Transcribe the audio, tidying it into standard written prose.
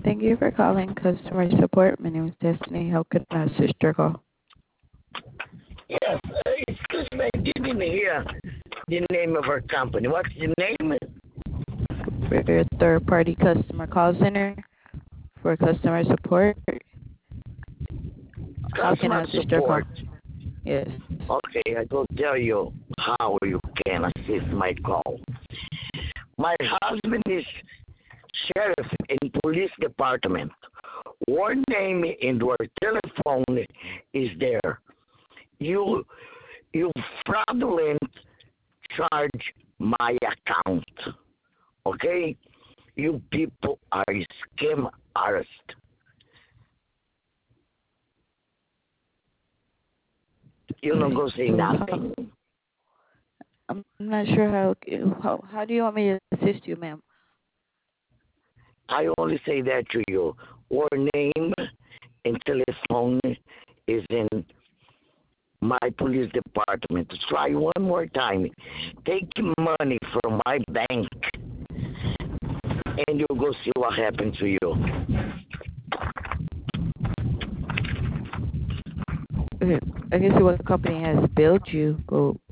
Thank you for calling customer support. My name is Destiny. How can I assist your call? Yes, excuse me, I didn't hear the name of our company. What's the name? We're a third-party customer call center for customer support. How can Customer I assist your call? support. Yes. Okay, I will tell you how you can assist my call. My husband is sheriff in police department. Your name and your telephone is there. You you fraudulent charge my account. Okay? You people are scam artist. You don't Okay. go say So nothing. I'm not sure how do you want me to assist you, ma'am? I only say that to you. Your name and telephone is in my police department. Try one more time. Take money from my bank and you'll go see what happened to you. Okay. I can see what company has billed you. Go.